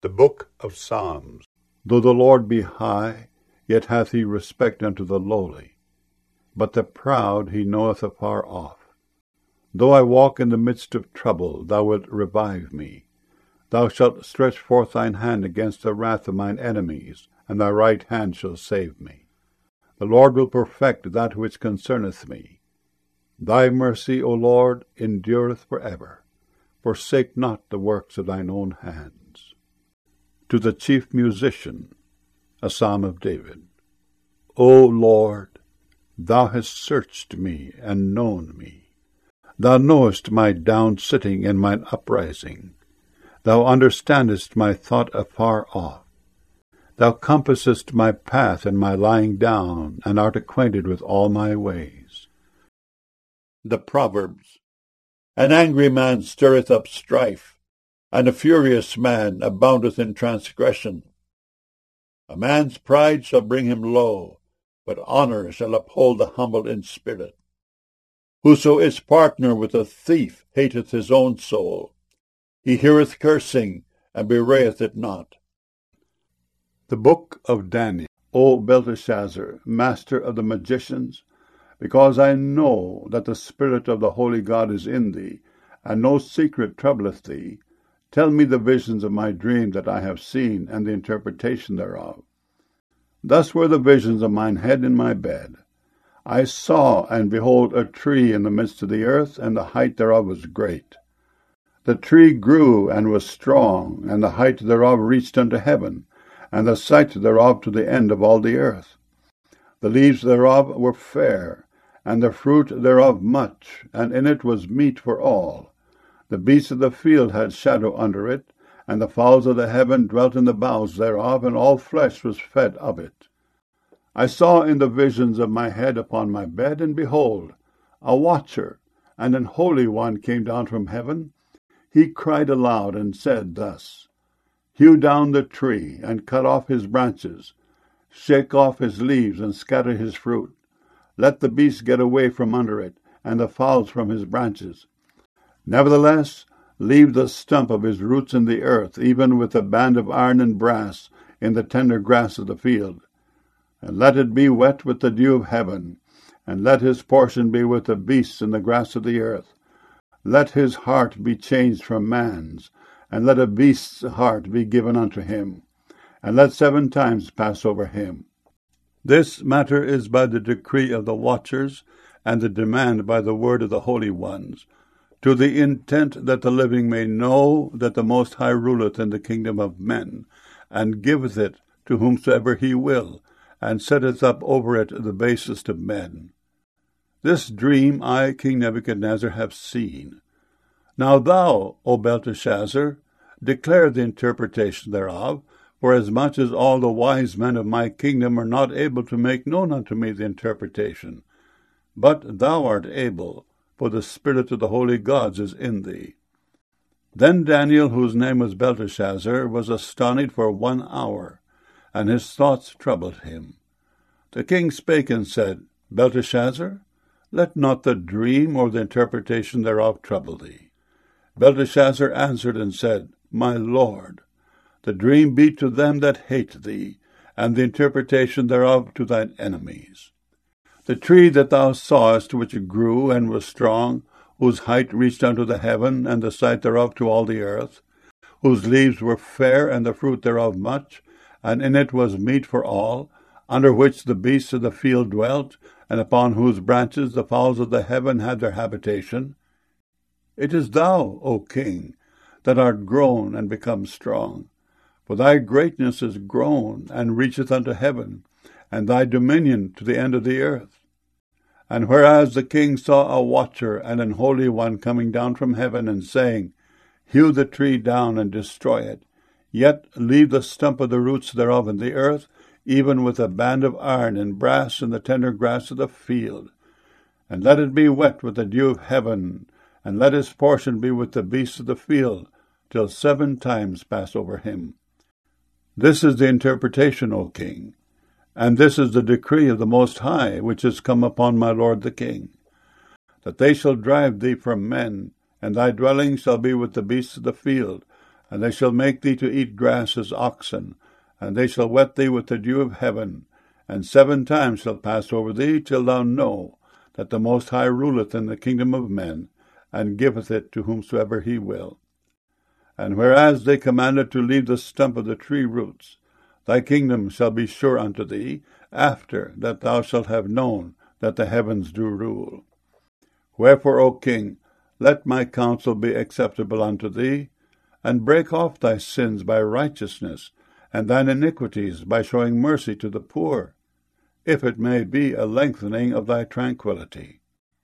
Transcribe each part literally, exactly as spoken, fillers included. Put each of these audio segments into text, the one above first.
The Book of Psalms. Though the Lord be high, yet hath he respect unto the lowly, but the proud he knoweth afar off. Though I walk in the midst of trouble, thou wilt revive me. Thou shalt stretch forth thine hand against the wrath of mine enemies, and thy right hand shall save me. The Lord will perfect that which concerneth me. Thy mercy, O Lord, endureth for ever. Forsake not the works of thine own hands. To the chief musician, a psalm of David. O Lord, thou hast searched me and known me. Thou knowest my down-sitting and mine uprising. Thou understandest my thought afar off. Thou compassest my path and my lying down, and art acquainted with all my ways. The Proverbs. An angry man stirreth up strife, and a furious man aboundeth in transgression. A man's pride shall bring him low, but honour shall uphold the humble in spirit. Whoso is partner with a thief hateth his own soul. He heareth cursing, and bewrayeth it not. The Book of Daniel. O Belteshazzar, master of the magicians, because I know that the Spirit of the Holy God is in thee, and no secret troubleth thee, tell me the visions of my dream that I have seen, and the interpretation thereof. Thus were the visions of mine head in my bed. I saw, and behold, a tree in the midst of the earth, and the height thereof was great. The tree grew and was strong, and the height thereof reached unto heaven, and the sight thereof to the end of all the earth. The leaves thereof were fair, and the fruit thereof much, and in it was meat for all. The beasts of the field had shadow under it, and the fowls of the heaven dwelt in the boughs thereof, and all flesh was fed of it. I saw in the visions of my head upon my bed, and behold, a watcher, and an holy one came down from heaven. He cried aloud, and said thus, Hew down the tree, and cut off his branches, shake off his leaves, and scatter his fruit. Let the beasts get away from under it, and the fowls from his branches. Nevertheless, leave the stump of his roots in the earth, even with a band of iron and brass in the tender grass of the field. And let it be wet with the dew of heaven, and let his portion be with the beasts in the grass of the earth. Let his heart be changed from man's, and let a beast's heart be given unto him, and let seven times pass over him. This matter is by the decree of the watchers, and the demand by the word of the holy ones, to the intent that the living may know that the Most High ruleth in the kingdom of men, and giveth it to whomsoever he will, and setteth up over it the basest of men. This dream I, King Nebuchadnezzar, have seen. Now thou, O Belteshazzar, declare the interpretation thereof, for as much as all the wise men of my kingdom are not able to make known unto me the interpretation. But thou art able, for the spirit of the holy gods is in thee. Then Daniel, whose name was Belteshazzar, was astonied for one hour, and his thoughts troubled him. The king spake and said, Belteshazzar, let not the dream or the interpretation thereof trouble thee. Belteshazzar answered and said, My lord, the dream be to them that hate thee, and the interpretation thereof to thine enemies. The tree that thou sawest, which grew and was strong, whose height reached unto the heaven, and the sight thereof to all the earth, whose leaves were fair, and the fruit thereof much, and in it was meat for all, under which the beasts of the field dwelt, and upon whose branches the fowls of the heaven had their habitation. It is thou, O king, that art grown and become strong. For thy greatness is grown, and reacheth unto heaven, and thy dominion to the end of the earth. And whereas the king saw a watcher and an holy one coming down from heaven, and saying, Hew the tree down and destroy it, yet leave the stump of the roots thereof in the earth, even with a band of iron and brass in the tender grass of the field. And let it be wet with the dew of heaven, and let his portion be with the beasts of the field, till seven times pass over him. This is the interpretation, O king, and this is the decree of the Most High, which is come upon my lord the king, that they shall drive thee from men, and thy dwelling shall be with the beasts of the field, and they shall make thee to eat grass as oxen, and they shall wet thee with the dew of heaven, and seven times shall pass over thee, till thou know that the Most High ruleth in the kingdom of men, and giveth it to whomsoever he will. And whereas they commanded to leave the stump of the tree roots, thy kingdom shall be sure unto thee, after that thou shalt have known that the heavens do rule. Wherefore, O king, let my counsel be acceptable unto thee, and break off thy sins by righteousness, and thine iniquities by showing mercy to the poor, if it may be a lengthening of thy tranquillity.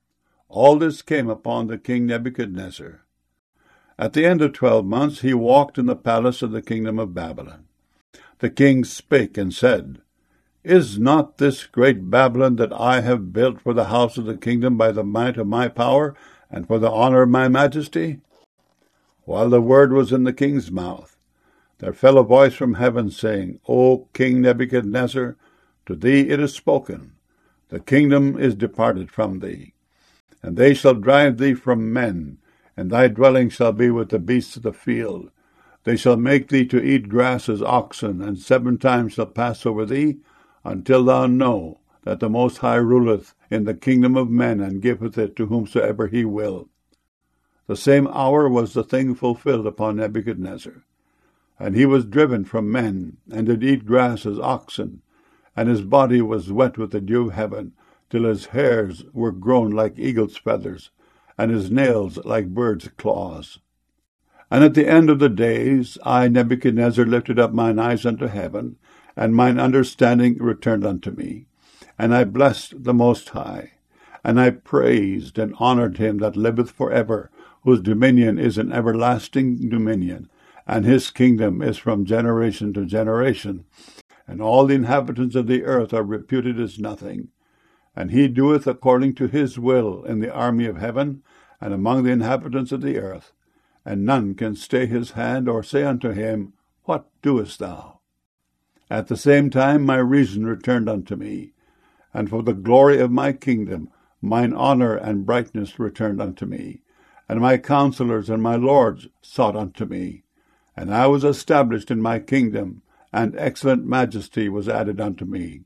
All this came upon the king Nebuchadnezzar. At the end of twelve months he walked in the palace of the kingdom of Babylon. The king spake and said, Is not this great Babylon that I have built for the house of the kingdom by the might of my power, and for the honor of my majesty? While the word was in the king's mouth, there fell a voice from heaven, saying, O King Nebuchadnezzar, to thee it is spoken, the kingdom is departed from thee, and they shall drive thee from men, and thy dwelling shall be with the beasts of the field. They shall make thee to eat grass as oxen, and seven times shall pass over thee, until thou know that the Most High ruleth in the kingdom of men, and giveth it to whomsoever he will. The same hour was the thing fulfilled upon Nebuchadnezzar. And he was driven from men, and did eat grass as oxen, and his body was wet with the dew of heaven, till his hairs were grown like eagle's feathers, and his nails like birds' claws. And at the end of the days I, Nebuchadnezzar, lifted up mine eyes unto heaven, and mine understanding returned unto me. And I blessed the Most High, and I praised and honored him that liveth for ever, whose dominion is an everlasting dominion, and his kingdom is from generation to generation. And all the inhabitants of the earth are reputed as nothing. And he doeth according to his will in the army of heaven, and among the inhabitants of the earth. And none can stay his hand, or say unto him, What doest thou? At the same time my reason returned unto me, and for the glory of my kingdom mine honour and brightness returned unto me, and my counselors and my lords sought unto me. And I was established in my kingdom, and excellent majesty was added unto me.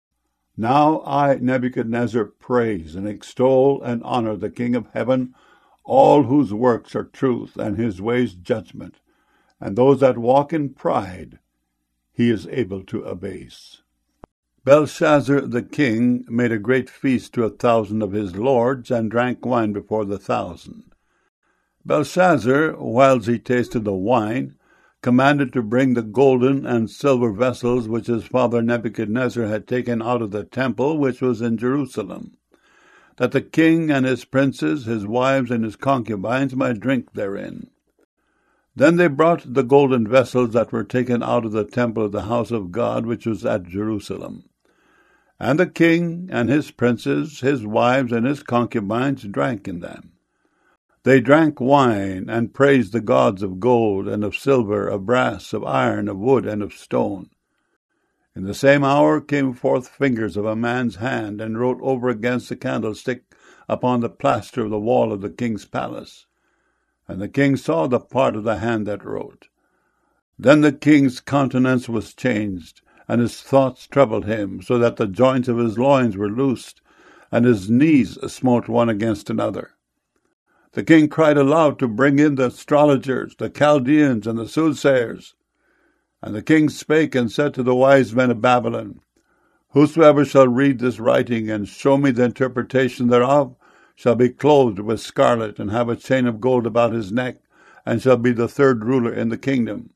Now I, Nebuchadnezzar, praise and extol and honour the King of heaven, all whose works are truth, and his ways judgment, and those that walk in pride he is able to abase. Belshazzar the king made a great feast to a thousand of his lords, and drank wine before the thousand. Belshazzar, whiles he tasted the wine, commanded to bring the golden and silver vessels which his father Nebuchadnezzar had taken out of the temple which was in Jerusalem, that the king and his princes, his wives, and his concubines might drink therein. Then they brought the golden vessels that were taken out of the temple of the house of God which was at Jerusalem. And the king and his princes, his wives, and his concubines drank in them. They drank wine, and praised the gods of gold, and of silver, of brass, of iron, of wood, and of stone. In the same hour came forth fingers of a man's hand, and wrote over against the candlestick upon the plaster of the wall of the king's palace. And the king saw the part of the hand that wrote. Then the king's countenance was changed, and his thoughts troubled him, so that the joints of his loins were loosed, and his knees smote one against another. The king cried aloud to bring in the astrologers, the Chaldeans, and the soothsayers. And the king spake and said to the wise men of Babylon, Whosoever shall read this writing, and show me the interpretation thereof, shall be clothed with scarlet, and have a chain of gold about his neck, and shall be the third ruler in the kingdom.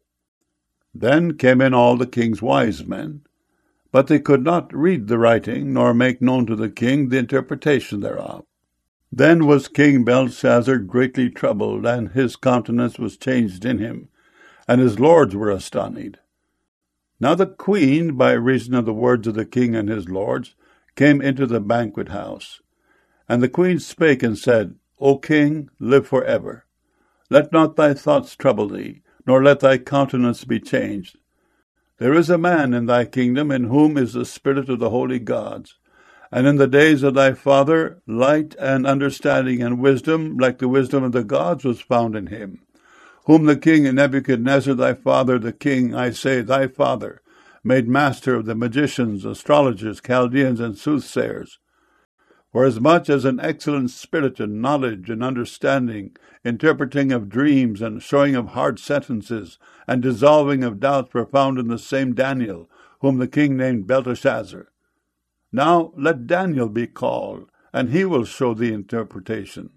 Then came in all the king's wise men, but they could not read the writing, nor make known to the king the interpretation thereof. Then was King Belshazzar greatly troubled, and his countenance was changed in him, and his lords were astonished. Now the queen, by reason of the words of the king and his lords, came into the banquet house. And the queen spake and said, O king, live for ever. Let not thy thoughts trouble thee, nor let thy countenance be changed. There is a man in thy kingdom in whom is the spirit of the holy gods. And in the days of thy father, light and understanding and wisdom, like the wisdom of the gods, was found in him, whom the king Nebuchadnezzar thy father, the king, I say, thy father, made master of the magicians, astrologers, Chaldeans, and soothsayers. For as much as an excellent spirit and knowledge and understanding, interpreting of dreams and showing of hard sentences, and dissolving of doubts were found in the same Daniel, whom the king named Belteshazzar. Now let Daniel be called, and he will show the interpretation.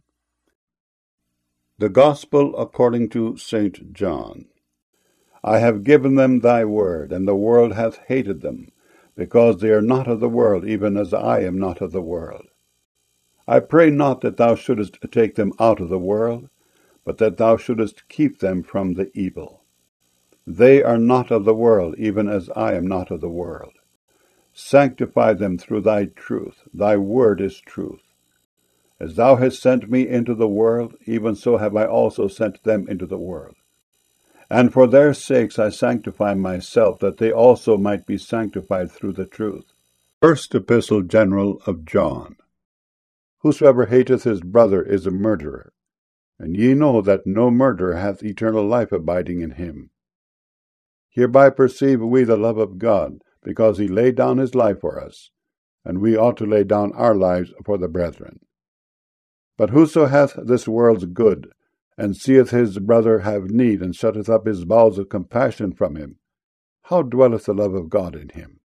The Gospel according to Saint John. I have given them thy word, and the world hath hated them, because they are not of the world, even as I am not of the world. I pray not that thou shouldest take them out of the world, but that thou shouldest keep them from the evil. They are not of the world, even as I am not of the world. Sanctify them through thy truth. Thy word is truth. As thou hast sent me into the world, even so have I also sent them into the world. And for their sakes I sanctify myself, that they also might be sanctified through the truth. First Epistle General of John. Whosoever hateth his brother is a murderer, and ye know that no murderer hath eternal life abiding in him. Hereby perceive we the love of God, because he laid down his life for us, and we ought to lay down our lives for the brethren. But whoso hath this world's good, and seeth his brother have need, and shutteth up his bowels of compassion from him, how dwelleth the love of God in him?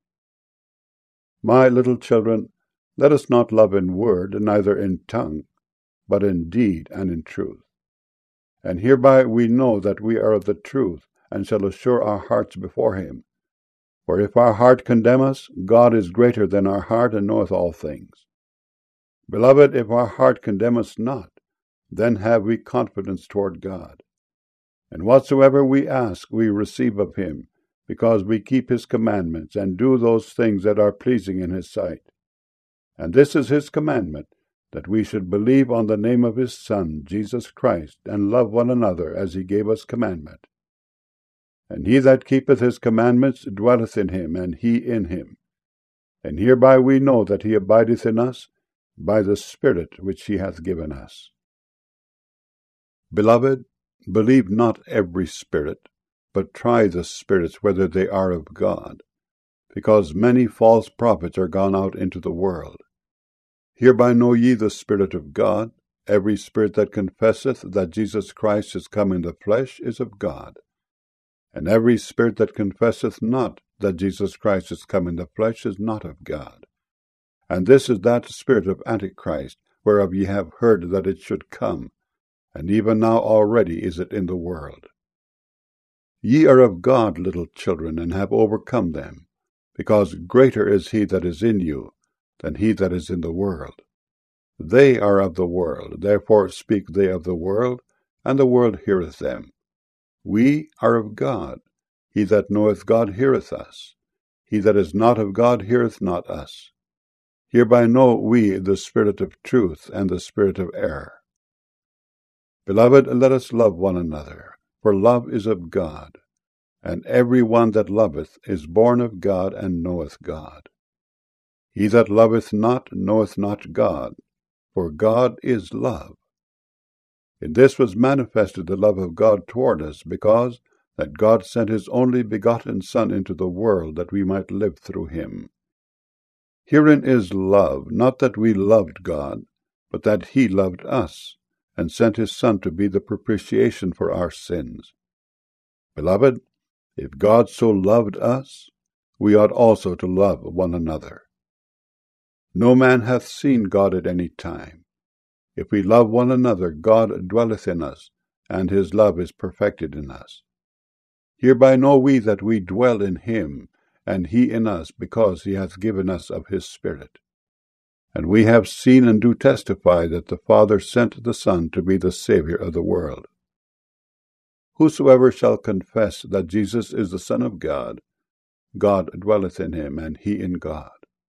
My little children, let us not love in word, neither in tongue, but in deed and in truth. And hereby we know that we are of the truth, and shall assure our hearts before him. For if our heart condemn us, God is greater than our heart, and knoweth all things. Beloved, if our heart condemn us not, then have we confidence toward God. And whatsoever we ask, we receive of him, because we keep his commandments, and do those things that are pleasing in his sight. And this is his commandment, that we should believe on the name of his Son, Jesus Christ, and love one another as he gave us commandment. And he that keepeth his commandments dwelleth in him, and he in him. And hereby we know that he abideth in us, by the Spirit which he hath given us. Beloved, believe not every spirit, but try the spirits whether they are of God, because many false prophets are gone out into the world. Hereby know ye the Spirit of God. Every spirit that confesseth that Jesus Christ is come in the flesh is of God. And every spirit that confesseth not that Jesus Christ is come in the flesh is not of God. And this is that spirit of Antichrist, whereof ye have heard that it should come, and even now already is it in the world. Ye are of God, little children, and have overcome them, because greater is he that is in you than he that is in the world. They are of the world, therefore speak they of the world, and the world heareth them. We are of God. He that knoweth God heareth us. He that is not of God heareth not us. Hereby know we the spirit of truth and the spirit of error. Beloved, let us love one another, for love is of God, and every one that loveth is born of God and knoweth God. He that loveth not knoweth not God, for God is love. In this was manifested the love of God toward us, because that God sent his only begotten Son into the world, that we might live through him. Herein is love, not that we loved God, but that he loved us, and sent his Son to be the propitiation for our sins. Beloved, if God so loved us, we ought also to love one another. No man hath seen God at any time. If we love one another, God dwelleth in us, and his love is perfected in us. Hereby know we that we dwell in him, and he in us, because he hath given us of his Spirit. And we have seen and do testify that the Father sent the Son to be the Saviour of the world. Whosoever shall confess that Jesus is the Son of God, God dwelleth in him, and he in God.